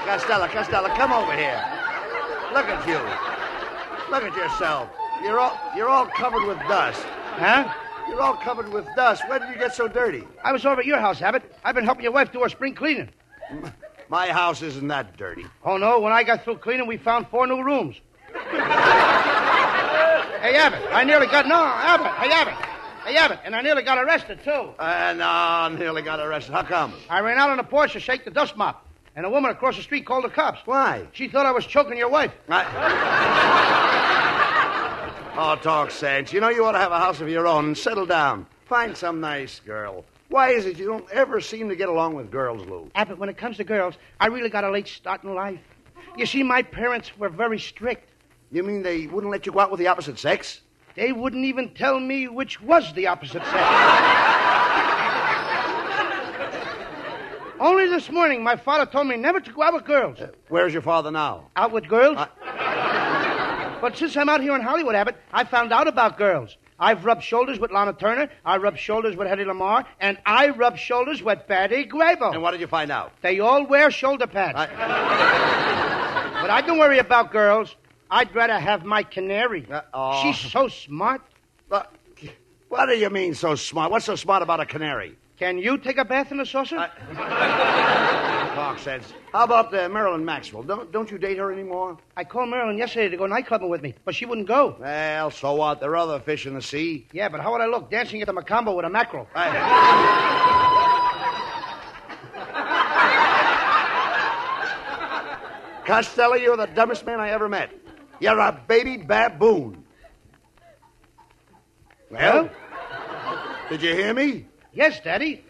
Costello, come over here. Look at you. Look at yourself. You're all covered with dust. Huh? You're all covered with dust. Where did you get so dirty? I was over at your house, Abbott. I've been helping your wife do her spring cleaning. My house isn't that dirty. Oh, no? When I got through cleaning, we found 4 new rooms. Hey, Abbott, I nearly got... No, Abbott. Hey, Abbott, and I nearly got arrested, too. No, nearly got arrested. How come? I ran out on the porch to shake the dust mop, and a woman across the street called the cops. Why? She thought I was choking your wife. Oh, talk sense. You know, you ought to have a house of your own and settle down. Find some nice girl. Why is it you don't ever seem to get along with girls, Lou? Abbott, when it comes to girls, I really got a late start in life. You see, my parents were very strict. You mean they wouldn't let you go out with the opposite sex? They wouldn't even tell me which was the opposite sex. Only this morning, my father told me never to go out with girls. Where's your father now? Out with girls? But since I'm out here in Hollywood, Abbott, I found out about girls. I've rubbed shoulders with Lana Turner, I rubbed shoulders with Hedy Lamarr, and I rubbed shoulders with Betty Grable. And what did you find out? They all wear shoulder pads. But I don't worry about girls. I'd rather have my canary. She's so smart. What do you mean so smart? What's so smart about a canary? Can you take a bath in a saucer? Talk sense. How about Marilyn Maxwell? Don't you date her anymore? I called Marilyn yesterday to go nightclubbing with me, but she wouldn't go. Well, so what? There are other fish in the sea. Yeah, but how would I look dancing at the Macambo with a mackerel? Costello, you're the dumbest man I ever met. You're a baby baboon. Well? Did you hear me? Yes, Daddy.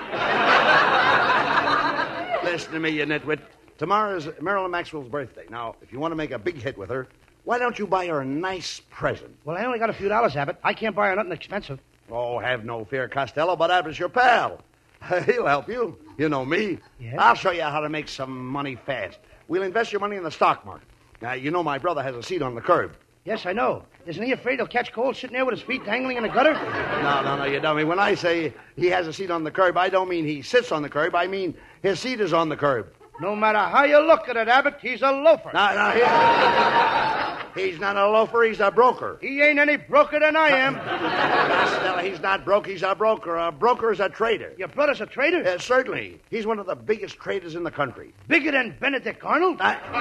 Listen to me, you nitwit. Tomorrow's Marilyn Maxwell's birthday. Now, if you want to make a big hit with her, why don't you buy her a nice present? Well, I only got a few dollars, Abbott. I can't buy her nothing expensive. Oh, have no fear, Costello, but Abbott's your pal. He'll help you. You know me. Yes? I'll show you how to make some money fast. We'll invest your money in the stock market. Now, you know my brother has a seat on the curb. Yes, I know. Isn't he afraid he'll catch cold sitting there with his feet dangling in the gutter? No, you dummy. When I say he has a seat on the curb, I don't mean he sits on the curb. I mean his seat is on the curb. No matter how you look at it, Abbott, he's a loafer. He's not a loafer, he's a broker. He ain't any broker than I am. Costello, he's not broke, he's a broker. A broker is a trader. Your brother's a trader? Certainly. He's one of the biggest traders in the country. Bigger than Benedict Arnold?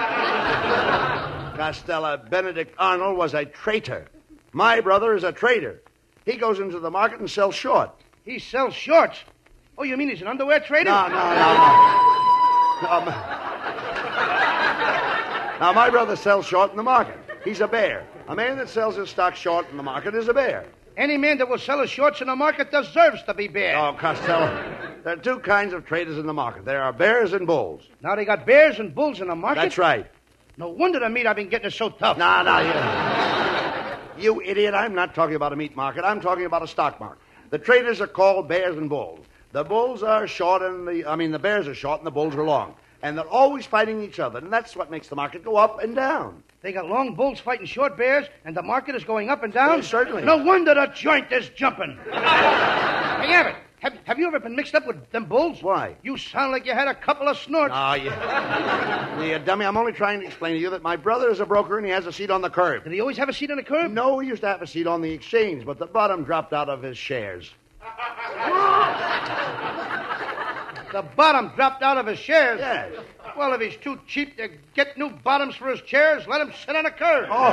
Costello, Benedict Arnold was a traitor. My brother is a trader. He goes into the market and sells short. He sells shorts? Oh, you mean he's an underwear trader? No. Now, my brother sells short in the market. He's a bear. A man that sells his stock short in the market is a bear. Any man that will sell his shorts in the market deserves to be bear. Oh, Costello, there are 2 kinds of traders in the market. There are bears and bulls. Now they got bears and bulls in the market? That's right. No wonder the meat I've been getting is so tough. You idiot, I'm not talking about a meat market. I'm talking about a stock market. The traders are called bears and bulls. The bulls are short and the bears are short and the bulls are long. And they're always fighting each other, and that's what makes the market go up and down. They got long bulls fighting short bears, and the market is going up and down? Yeah, certainly. No wonder the joint is jumping. Hey, Abbott, have you ever been mixed up with them bulls? Why? You sound like you had a couple of snorts. Oh, you dummy, I'm only trying to explain to you that my brother is a broker and he has a seat on the curb. Did he always have a seat on the curb? No, he used to have a seat on the exchange, but the bottom dropped out of his shares. The bottom dropped out of his shares? Yes. Well, if he's too cheap to get new bottoms for his chairs, let him sit on a curb. Oh,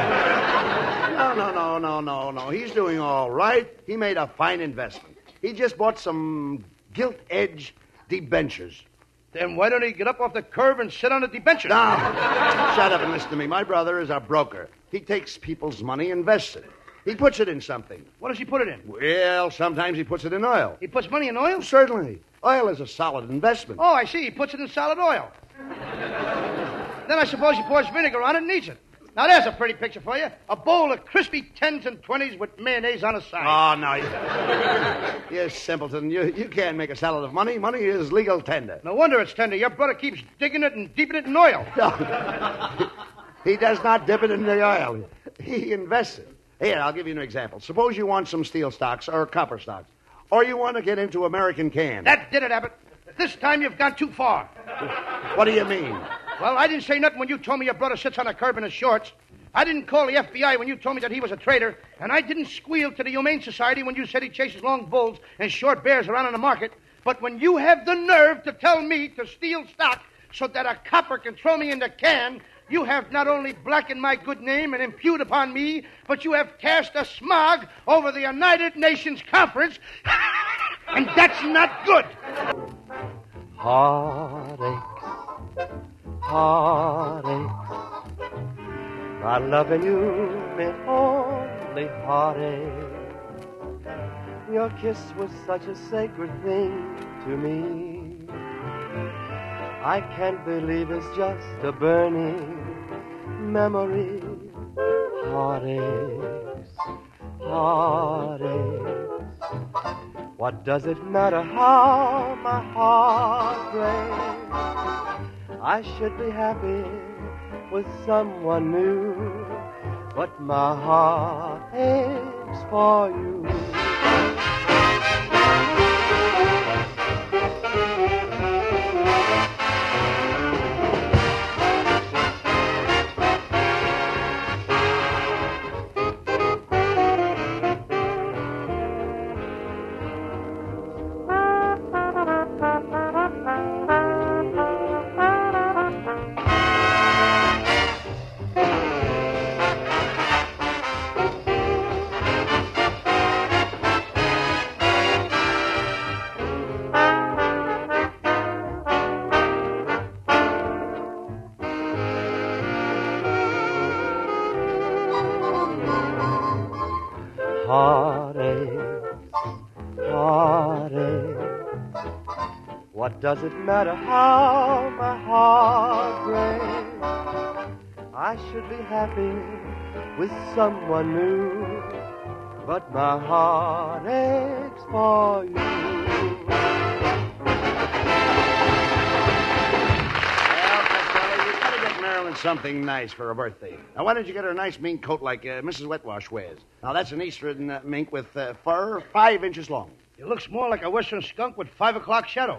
no. He's doing all right. He made a fine investment. He just bought some gilt-edge debentures. Then why don't he get up off the curb and sit on the debentures? Now, shut up and listen to me. My brother is a broker. He takes people's money and invests it. He puts it in something. What does he put it in? Well, sometimes he puts it in oil. He puts money in oil? Certainly. Oil is a solid investment. Oh, I see. He puts it in solid oil. Then I suppose he pours vinegar on it and eats it. Now, there's a pretty picture for you. A bowl of crispy 10s and 20s with mayonnaise on the side. Oh, no. You simpleton. You can't make a salad of money. Money is legal tender. No wonder it's tender. Your brother keeps digging it and deeping it in oil. No. He does not dip it in the oil. He invests it. Here, I'll give you an example. Suppose you want some steel stocks or copper stocks, or you want to get into American Can. That did it, Abbott. This time you've gone too far. What do you mean? Well, I didn't say nothing when you told me your brother sits on a curb in his shorts. I didn't call the FBI when you told me that he was a traitor. And I didn't squeal to the Humane Society when you said he chases long bulls and short bears around in the market. But when you have the nerve to tell me to steal stock so that a copper can throw me in the can, you have not only blackened my good name and impugned upon me, but you have cast a smog over the United Nations Conference, and that's not good. Heartaches, heartaches, not loving you meant only heartache. Your kiss was such a sacred thing to me. I can't believe it's just a burning memory. Heartaches, heartaches. What does it matter how my heart breaks? I should be happy with someone new, but my heart aches for you. Heartaches, heartaches. What does it matter how my heart breaks? I should be happy with someone new, but my heart aches for you. Marilyn something nice for her birthday. Now, why don't you get her a nice mink coat like Mrs. Wetwash wears? Now, that's an eastern mink with fur 5 inches long. It looks more like a western skunk with 5 o'clock shadow.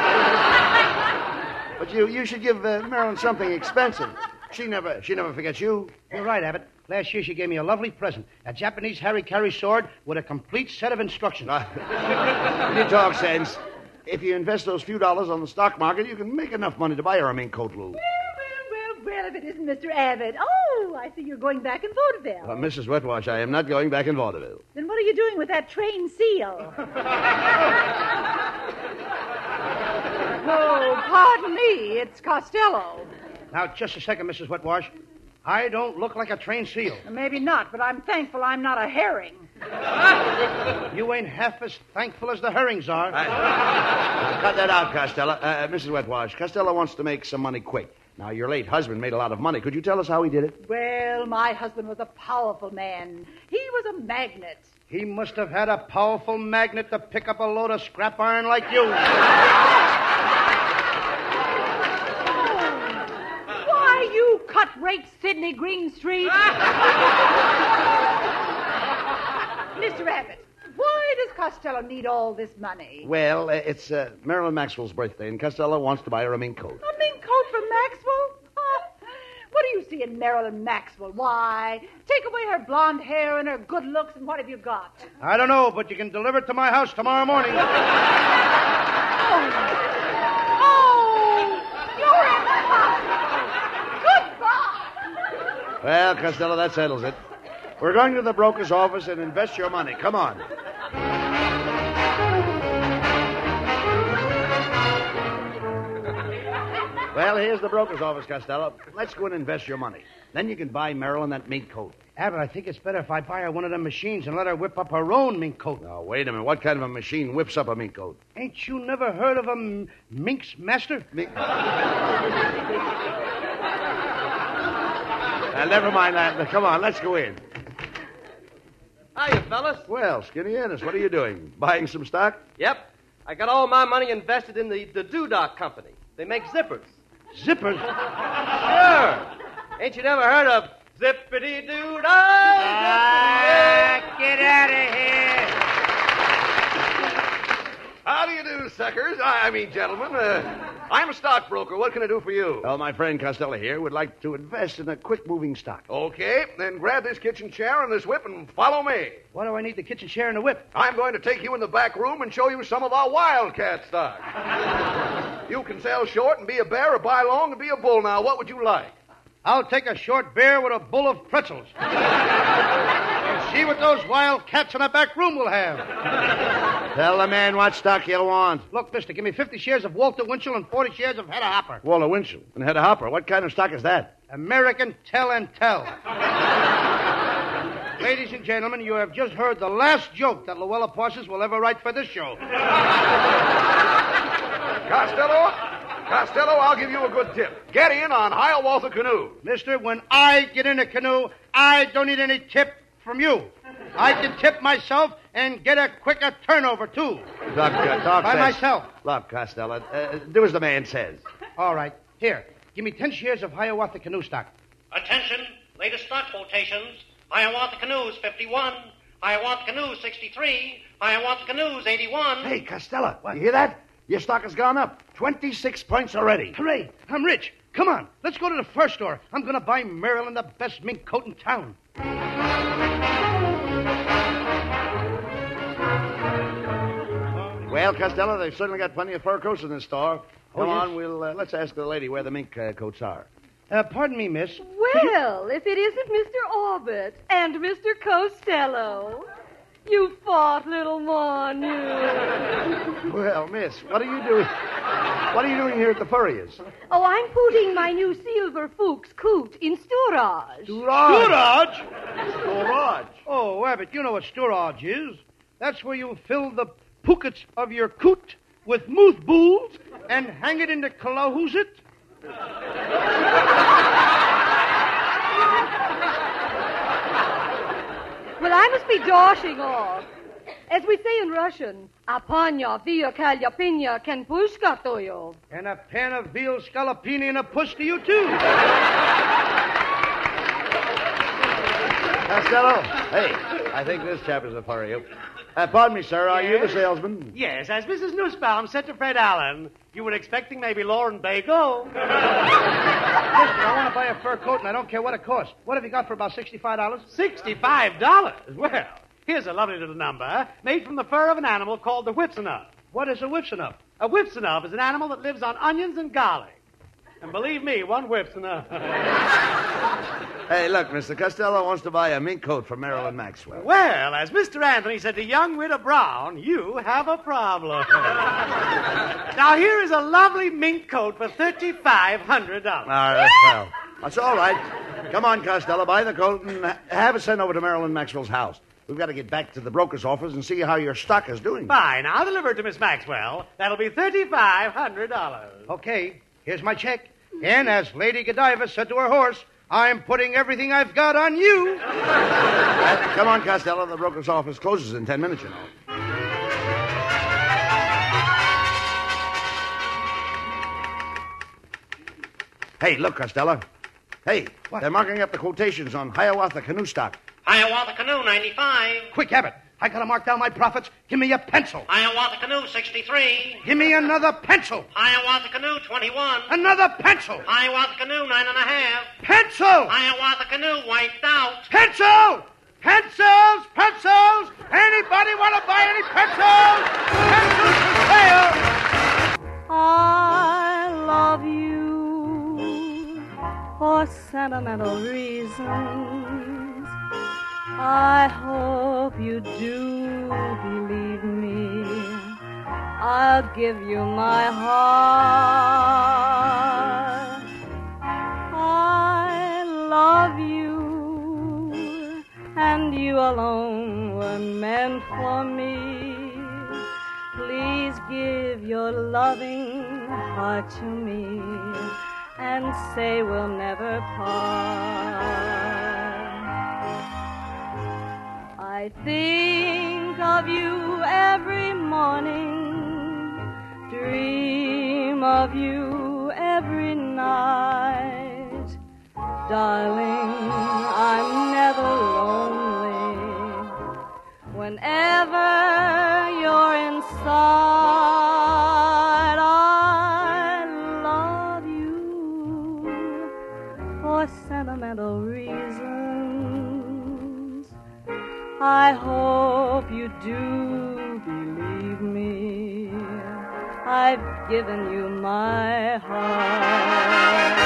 But you should give Marilyn something expensive. She never forgets you. You're right, Abbott. Last year she gave me a lovely present. A Japanese harikari sword with a complete set of instructions. You talk sense. If you invest those few dollars on the stock market, you can make enough money to buy her a mink coat, Lou. Well, if it isn't Mr. Abbott. Oh, I see you're going back in vaudeville. Mrs. Wetwash, I am not going back in vaudeville. Then what are you doing with that trained seal? Oh, pardon me. It's Costello. Now, just a second, Mrs. Wetwash. I don't look like a trained seal. Maybe not, but I'm thankful I'm not a herring. You ain't half as thankful as the herrings are. Cut that out, Costello. Mrs. Wetwash, Costello wants to make some money quick. Now, your late husband made a lot of money. Could you tell us how he did it? Well, my husband was a powerful man. He was a magnet. He must have had a powerful magnet to pick up a load of scrap iron like you. Why, you cut-rate Sidney Greenstreet. Mr. Abbott, why does Costello need all this money? Well, it's Marilyn Maxwell's birthday, and Costello wants to buy her a mink coat. A mink coat for Maxwell? What do you see in Marilyn Maxwell? Why, take away her blonde hair and her good looks, and what have you got? I don't know, but you can deliver it to my house tomorrow morning. You're impossible. Goodbye. Well, Costello, that settles it. We're going to the broker's office and invest your money. Come on. Well, here's the broker's office, Costello. Let's go and invest your money. Then you can buy Marilyn that mink coat. Abbott, I think it's better if I buy her one of them machines and let her whip up her own mink coat. Now, wait a minute. What kind of a machine whips up a mink coat? Ain't you never heard of a Minx Master? Never mind that. Come on, let's go in. Hiya, fellas. Well, Skinny Ennis, what are you doing? Buying some stock? Yep. I got all my money invested in the Doodah Company. They make zippers. Zippers? Sure. Ain't you never heard of Zippity-Doo-Dah? Get out of here. How do you do, suckers? I mean, gentlemen. I'm a stockbroker. What can I do for you? Well, my friend Costello here would like to invest in a quick-moving stock. Okay, then grab this kitchen chair and this whip and follow me. Why do I need the kitchen chair and the whip? I'm going to take you in the back room and show you some of our wildcat stock. You can sell short and be a bear or buy long and be a bull. Now, what would you like? I'll take a short bear with a bowl of pretzels. And see what those wild cats in the back room will have. Tell the man what stock you want. Look, mister, give me 50 shares of Walter Winchell and 40 shares of Hedda Hopper. Walter Winchell and Hedda Hopper. What kind of stock is that? American Tell and Tell. Ladies and gentlemen, you have just heard the last joke that Luella Parsons will ever write for this show. Costello, I'll give you a good tip. Get in on Hiawatha Canoe. Mister, when I get in a canoe, I don't need any tip from you. I can tip myself and get a quicker turnover, too. Look, By myself. Look, Costello, do as the man says. All right. Here, give me 10 shares of Hiawatha Canoe stock. Attention, latest stock quotations. Hiawatha Canoes 51, Hiawatha Canoes 63, Hiawatha Canoes 81. Hey, Costello, you hear that? Your stock has gone up 26 points already. Hooray! I'm rich. Come on, let's go to the fur store. I'm going to buy Marilyn the best mink coat in town. Well, Costello, they've certainly got plenty of fur coats in this store. Come yes. on, let's ask the lady where the mink coats are. Pardon me, miss. Well, if it isn't Mr. Orbit and Mr. Costello. You fought, little Manu. Well, miss, what are you doing? What are you doing here at the Furriers? Oh, I'm putting my new silver Fuchs coot in storage. Storage? Storage? Oh, Abbott, you know what storage is. That's where you fill the pockets of your coot with mothballs and hang it in the Kalahoosit. Well, I must be dashing off. As we say in Russian, apanya via kalyapina can pushka to you. And a pan of veal scallopini and a push to you, too. Costello, hey, I think this chap is a furry. Pardon me, sir, are you the salesman? Yes, as Mrs. Nussbaum said to Fred Allen, you were expecting maybe Lauren Bagel. Listen, I want to buy a fur coat, and I don't care what it costs. What have you got for about $65? $65? Well, here's a lovely little number made from the fur of an animal called the whipsonub. What is a whipsonub? A whipsonub is an animal that lives on onions and garlic. And believe me, one whipsonub. Hey, look, Mr. Costello wants to buy a mink coat for Marilyn Maxwell. Well, as Mr. Anthony said to young Widow Brown, you have a problem. Now, here is a lovely mink coat for $3,500. All right, well, that's all right. Come on, Costello, buy the coat and have it sent over to Marilyn Maxwell's house. We've got to get back to the broker's office and see how your stock is doing. Fine, I'll deliver it to Miss Maxwell. That'll be $3,500. Okay, here's my check. And as Lady Godiva said to her horse, I'm putting everything I've got on you. Come on, Costello. The broker's office closes in 10 minutes, you know. Hey, look, Costello. Hey, what? They're marking up the quotations on Hiawatha Canoe stock. Hiawatha Canoe 95. Quick, Abbott. I got to mark down my profits. Give me a pencil. Hiawatha Canoe 63. Give me another pencil. Hiawatha Canoe 21. Another pencil. Hiawatha Canoe 9.5. Pencil. Hiawatha Canoe wiped out. Pencil. Pencils. Pencils. Anybody want to buy any pencils? Pencils for sale. I love you for sentimental reasons. I hope you do believe me. I'll give you my heart. I love you, and you alone were meant for me. Please give your loving heart to me and say we'll never part. I think of you every morning, dream of you every night. Darling, I'm never lonely whenever you're inside. I for sentimental reasons. I hope you do believe me. I've given you my heart.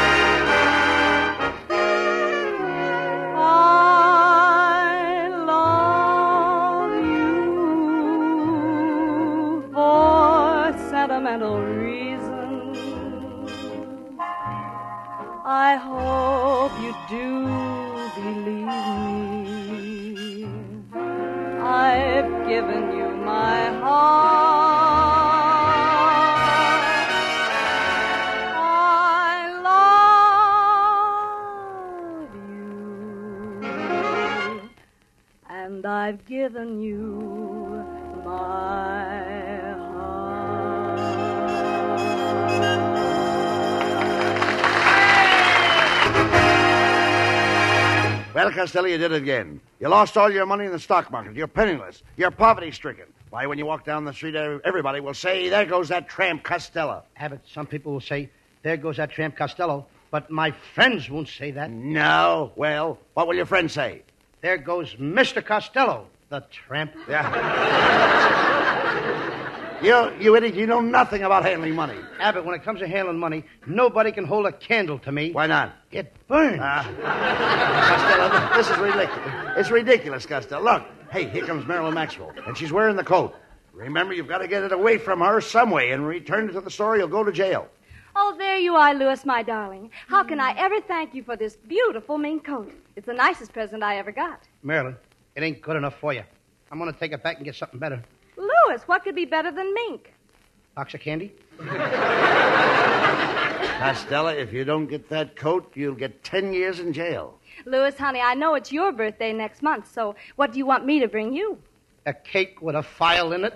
I love you for sentimental reasons. I hope you do believe me. I've given you my heart. I love you, and I've given you my heart. Well, Costello, you did it again. You lost all your money in the stock market. You're penniless. You're poverty-stricken. Why, when you walk down the street, everybody will say, there goes that tramp Costello. Abbott, some people will say, there goes that tramp Costello, but my friends won't say that. No. Well, what will your friends say? There goes Mr. Costello, the tramp. Yeah. You idiot, you know nothing about handling money. Abbott, when it comes to handling money, nobody can hold a candle to me. Why not? It burns. Costello, this is ridiculous. It's ridiculous, Costello. Look, hey, here comes Marilyn Maxwell, and she's wearing the coat. Remember, you've got to get it away from her some way and return it to the store. You'll go to jail. Oh, there you are, Louis, my darling. How can I ever thank you for this beautiful mink coat? It's the nicest present I ever got. Marilyn, it ain't good enough for you. I'm going to take it back and get something better. Louis, what could be better than mink? Box of candy? Costello, if you don't get that coat, you'll get 10 years in jail. Louis, honey, I know it's your birthday next month, so what do you want me to bring you? A cake with a file in it?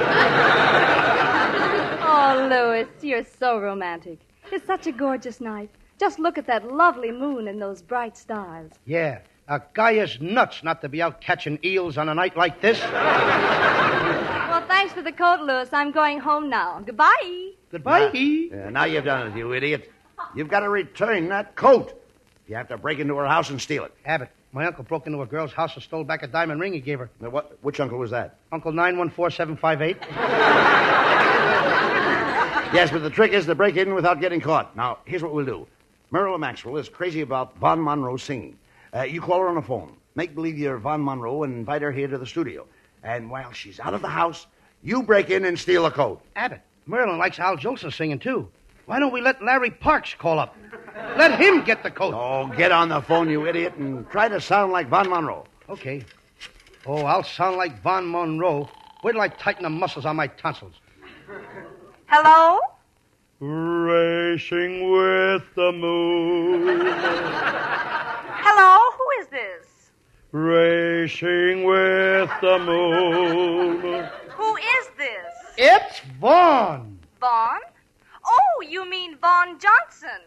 Oh, Louis, you're so romantic. It's such a gorgeous night. Just look at that lovely moon and those bright stars. Yeah, a guy is nuts not to be out catching eels on a night like this. Well, thanks for the coat, Louis. I'm going home now. Goodbye. Goodbye. Now you've done it, you idiot. You've got to return that coat. You have to break into her house and steal it. Abbott, my uncle broke into a girl's house and stole back a diamond ring he gave her. Now, which uncle was that? Uncle 914758. Yes, but the trick is to break in without getting caught. Now, here's what we'll do. Marilyn Maxwell is crazy about Von Monroe singing. You call her on the phone. Make believe you're Von Monroe and invite her here to the studio. And while she's out of the house, you break in and steal the coat. Abbott, Marilyn likes Al Jolson singing, too. Why don't we let Larry Parks call up? Let him get the coat. Oh, get on the phone, you idiot, and try to sound like Von Monroe. Okay. Oh, I'll sound like Von Monroe. Wait till I tighten the muscles on my tonsils. Hello? Racing with the moon. Hello? Who is this? Racing with the moon. Who is this? It's Vaughn. Vaughn? Oh, you mean Vaughn Johnson.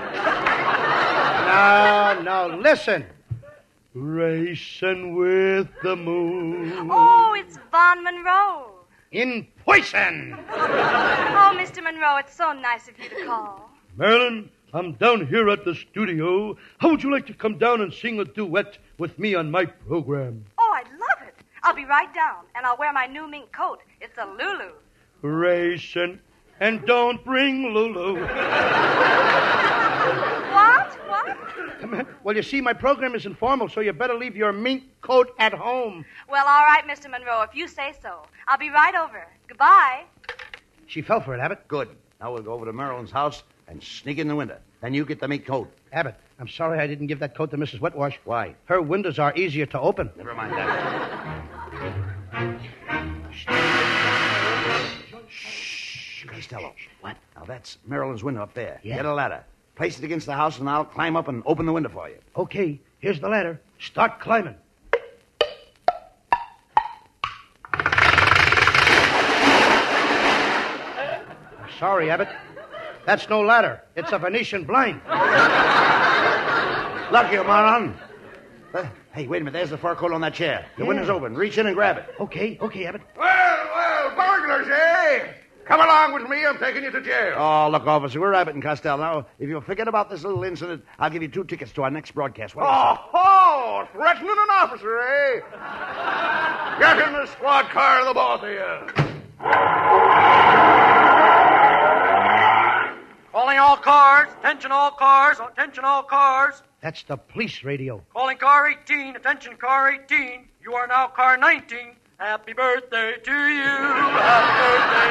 No, listen. Racing with the moon. Oh, it's Vaughn Monroe. In poison. Oh, Mr. Monroe, it's so nice of you to call. Marilyn, I'm down here at the studio. How would you like to come down and sing a duet with me on my program? Oh, I'd love it. I'll be right down, and I'll wear my new mink coat. It's a Lulu. Racing, and don't bring Lulu. What? Well, you see, my program is informal, so you better leave your mink coat at home. Well, all right, Mr. Monroe, if you say so. I'll be right over. Goodbye. She fell for it, Abbott. Good. Now we'll go over to Marilyn's house and sneak in the window. Then you get the mink coat. Abbott, I'm sorry I didn't give that coat to Mrs. Wetwash. Why? Her windows are easier to open. Never mind that. Shh, Costello. What? Now that's Marilyn's window up there. Yeah. Get a ladder. Place it against the house, and I'll climb up and open the window for you. Okay, here's the ladder. Start climbing. I'm sorry, Abbott. That's no ladder. It's a Venetian blind. Look, you moron. Hey, wait a minute. There's the fur coat on that chair. The window's open. Reach in and grab it. Okay, Abbott. Well, burglars, eh? Come along with me. I'm taking you to jail. Oh, look, officer, we're Abbott and Costello. Now, if you'll forget about this little incident, I'll give you 2 tickets to our next broadcast. What do you say? Oh, threatening an officer, eh? Get in the squad car, the both of you. Calling all cars. Attention all cars. Attention all cars. That's the police radio. Calling car 18. Attention car 18. You are now car 19. Happy birthday to you. Happy birthday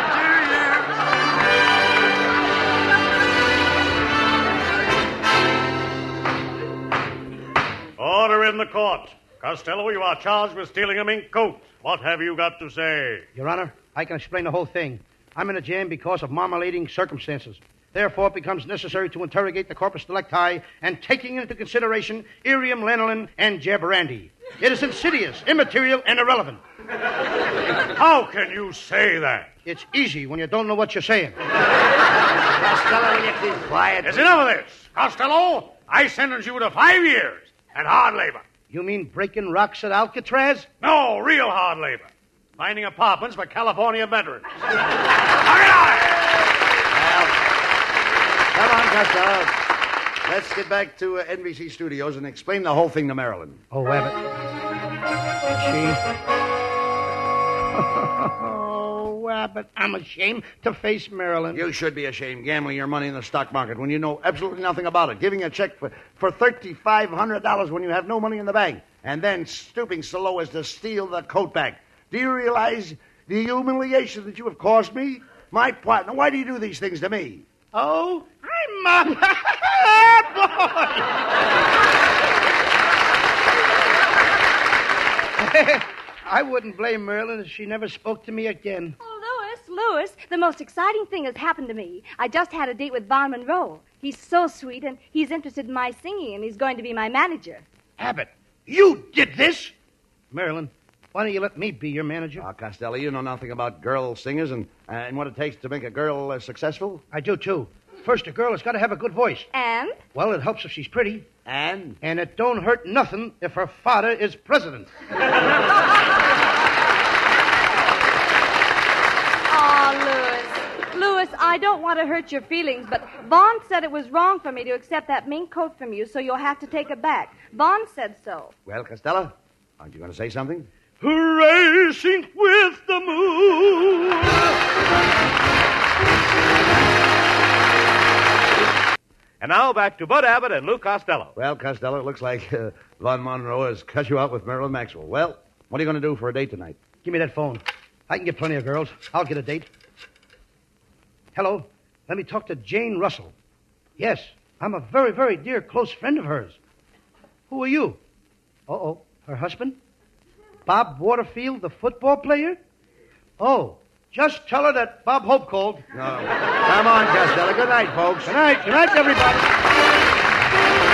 to you. Order in the court. Costello, you are charged with stealing a mink coat. What have you got to say? Your Honor, I can explain the whole thing. I'm in a jam because of marmalading circumstances. Therefore, it becomes necessary to interrogate the corpus delicti and taking into consideration irium, lanolin, and jabrandi. It is insidious, immaterial, and irrelevant. How can you say that? It's easy when you don't know what you're saying. Costello, will you keep quiet? There's enough of this. Costello, I sentence you to 5 years and hard labor. You mean breaking rocks at Alcatraz? No, real hard labor. Finding apartments for California veterans. Knock it out! Come on, Costello. Let's get back to NBC Studios and explain the whole thing to Marilyn. Oh, Abbott. Oh, Abbott, I'm ashamed to face Marilyn. You should be ashamed gambling your money in the stock market when you know absolutely nothing about it. Giving a check for $3,500 when you have no money in the bank. And then stooping so low as to steal the coat back. Do you realize the humiliation that you have caused me? My partner, why do you do these things to me? Oh, I'm a boy. I wouldn't blame Marilyn if she never spoke to me again. Oh, Louis, the most exciting thing has happened to me. I just had a date with Von Monroe. He's so sweet, and he's interested in my singing, and he's going to be my manager. Abbott, you did this? Marilyn, why don't you let me be your manager? Costello, you know nothing about girl singers and what it takes to make a girl successful? I do, too. First, a girl has got to have a good voice. And? Well, it helps if she's pretty. And? And it don't hurt nothing if her father is president. Louis, I don't want to hurt your feelings, but Vaughn said it was wrong for me to accept that mink coat from you, so you'll have to take it back. Vaughn said so. Well, Costello, aren't you going to say something? Racing with the moon. And now back to Bud Abbott and Lou Costello. Well, Costello, it looks like Von Monroe has cut you out with Marilyn Maxwell. Well, what are you going to do for a date tonight? Give me that phone. I can get plenty of girls. I'll get a date. Hello. Let me talk to Jane Russell. Yes, I'm a very, very dear close friend of hers. Who are you? Uh-oh. Her husband? Bob Waterfield, the football player? Oh, just tell her that Bob Hope called. No. Come on, Costello. Good night, folks. Good night. Good night, everybody.